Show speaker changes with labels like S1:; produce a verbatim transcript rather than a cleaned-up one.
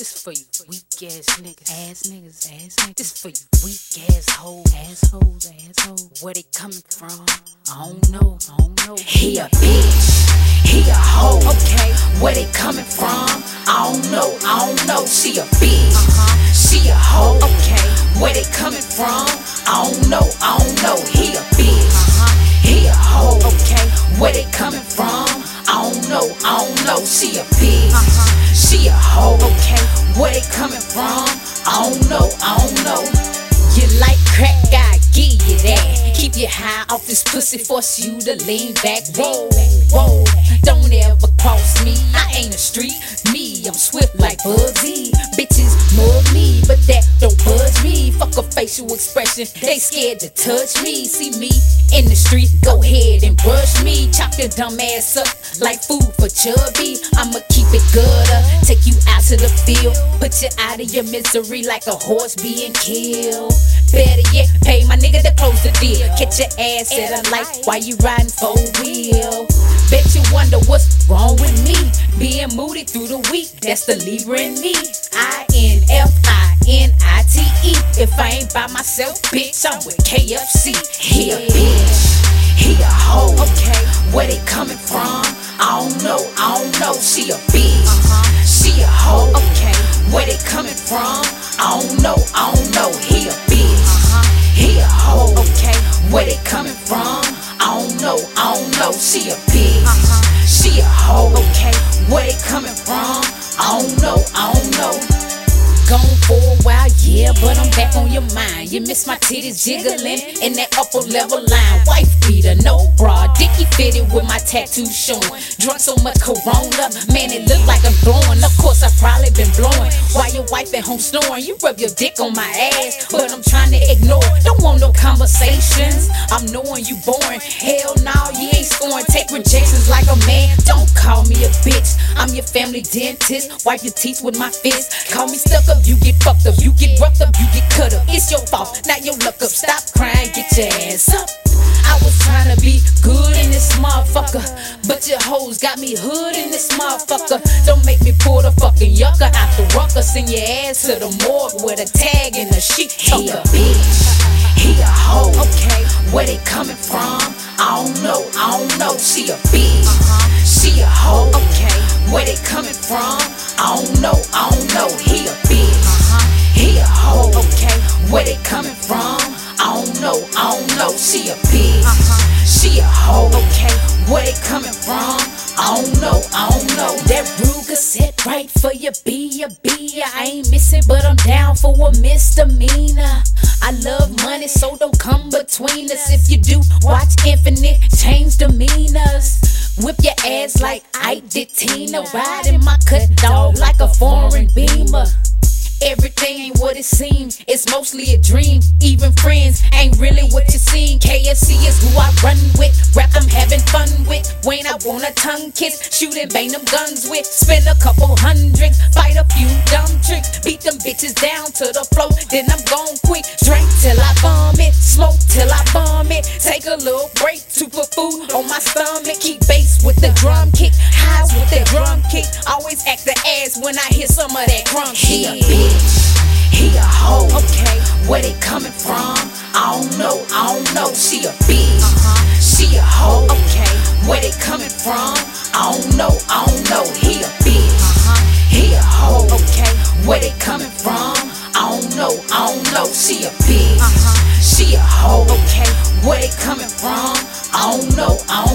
S1: This for you weak ass niggas, ass niggas, ass niggas. This for you weak ass hoes, assholes, assholes. Where they coming from? I don't know, I don't know.
S2: He a bitch, he a hoe. Okay, where they coming from? I don't know, I don't know. She a bitch, uh-huh. She a hoe. Okay, where they coming from? I don't know, I don't know. He a bitch, uh-huh. He a hoe. Okay, where they coming from? I don't know, I don't know. She a bitch, uh-huh. She a hoe. Okay, where they coming from? I don't know, I don't know. You like crack, I give you that. Keep you high off this pussy, force you to lean back. Whoa, whoa, don't ever cross me. I ain't a street, me, I'm swift like Bugsy. Bitches mug me, but that don't budge me. Fuck a facial expression, they scared to touch me. See me in the street, go ahead and brush me. Chop your dumb ass up like food for chubby. I'ma keep it gutter, take you out to the field, put you out of your misery like a horse being killed. Better yet, pay my nigga to close the deal. Catch your ass at a light while you riding four wheel. Bet you wonder what's wrong with me, being moody through the week. That's the Libra in me. I N F I N I T E. If I ain't by myself, bitch, I'm with K F C. He a bitch, he a hoe. Okay, where they coming from? I don't know, I don't know. She a bitch, uh-huh. She a hoe. Okay, where they coming from? I don't know, I don't know. He a bitch, uh-huh. He a hoe. Okay, where they coming from? I don't know, I don't know. She a bitch, uh-huh. She a hoe. Okay, where they coming from? I don't know, I don't know. Gone for a while, yeah, but I'm back on your mind. You miss my titties jiggling in that upper level line. Wife beater, no bra, dicky fitted with my tattoo showing. Drunk so much Corona, man, it look like I'm blowing. Of course, I probably been blowing while your wife at home snoring. You rub your dick on my ass, but I'm trying to ignore. Don't want no conversations, I'm knowing you boring. Hell no, you ain't scoring. Take rejections like a man. Don't call me a bitch, I'm your family dentist. Wipe your teeth with my fist. Call me stuck up, you get fucked up. You get roughed up, you get cut up. It's your fault, not your luck up. Stop crying, get your ass up. I was trying to be good in this motherfucker, but your hoes got me hood in this motherfucker. Don't make me pull the fucking yucca out the rucker. Send your ass to the morgue with a tag and a sheet. He a bitch, he a hoe. Okay, where they coming from? I don't know, I don't know. She a bitch, uh-huh. She a hoe. Okay, where they coming from? I don't know, I don't know. He a bitch, uh-huh. He a hoe. Okay, where they coming from? I don't know, I don't know. She a bitch, uh-huh. She a hoe. Okay, where they coming from? I don't know, I don't know. That Ruger set right for your B, a B. I ain't missing, but I'm down for a misdemeanor. I love money, so don't come between us. If you do, watch Infinite, change demeanors. Whip your ass like I did Tina. Riding my cut dog like a foreign beamer. Everything ain't what it seems, it's mostly a dream. Even friends ain't really what you seen. K F C is who I run with, rap I'm having fun with. Wayne I want a tongue kiss, shoot and bang them guns with. Spend a couple hundreds, fight a few dumb tricks. Beat them bitches down to the floor, then I'm gone quick. Drink till I vomit, smoke till I vomit. Take a little break to put food on my stomach. Keep bass with the drum kick, highs with the drum kick. Always act the ass when I hear some of that crunk shit. He a hoe. Okay, where they coming from? I don't know, I don't know. She a bitch, uh-huh. She a hoe. Okay, where they coming from? I don't know, I don't know. He a bitch, uh-huh. He a hoe. Okay, where they coming from? I don't know, I don't know. She a bitch, uh-huh. She a hoe. Okay, where they coming from? I don't know, I don't know.